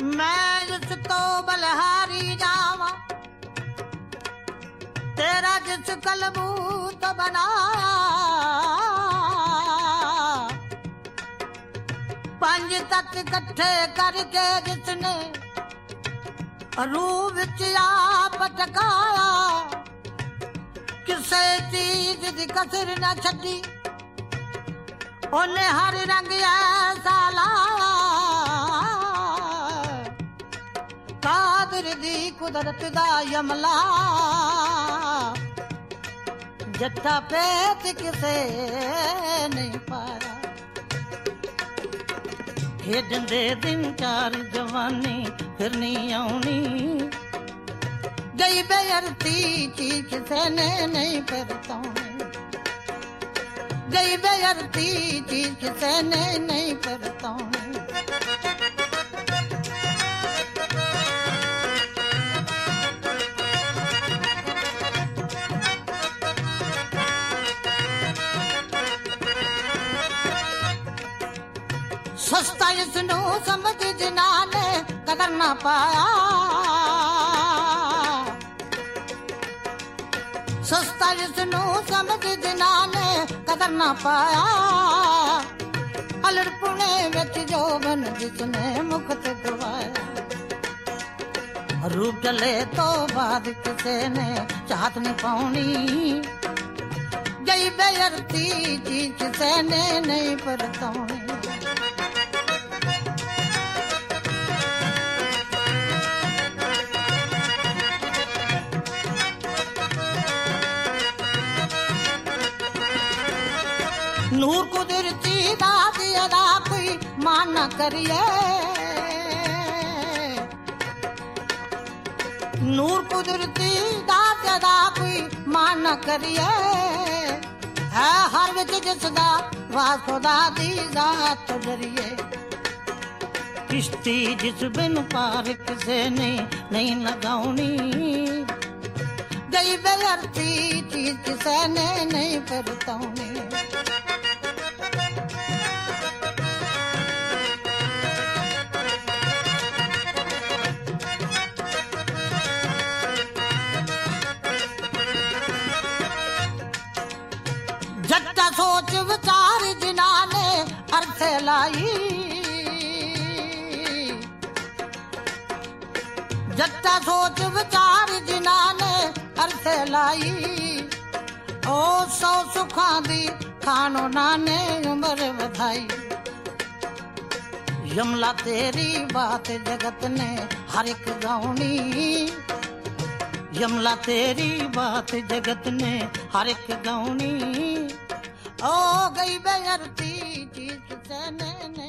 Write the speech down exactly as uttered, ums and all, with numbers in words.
मैं जिसको बलहारी जावा, तेरा जिस कलबूत बनाया, पंज तत्व इकट्ठे करके जिसने रूह विच आप टकाया, किसे चीज दी कसर न छड्डी, ओने हर रंग ऐसा लाया, कादिर दी कुदरत दा यमला, जट्टा पेट किसे नहीं पाया। खेडंदे दिन चार जवानी फिर नहीं आउनी, गई बेअर्ती चीज किसे ने नहीं परताउनी, गई बेअर्ती चीज किसे ने नहीं परताउनी। सस्ता इसनू समझ जिन्हाने कदर ना पाया, सस्ता इसनू समझ जिन्हाने कदर ना पाया, अलड़पुणे विच जोबन जिसने मुक्त गवाया, रूप चले तो बाद किसे ने चाहत नहीं पाउनी, गई बेअर्ती चीज किसे ने नहीं परताउनी। नूर कुदरती दाद अदा कोई मान न करिए, नूर कुदरती दाद अदा कोई मान न करिए, है हर विच जिसदा वास खुदा दी जात जरिए, किश्ती जिस बिन पार किसे ने नहीं लगाउनी, गई बेअर्ती चीज किसे ने नहीं परताउनी। जट्टा सोच विचार जिन्हाने अर्थ लाई, जट्टा सोच विचार जिन्हाने अर्थ लाई, ओ सौ सुखां दी खानो नाने उम्र बधाई, यमला तेरी बात जगत ने हर एक गाउनी, यमला तेरी बात जगत ने हर एक गाउनी, ओ गई बेअर्ती चीज किसे ने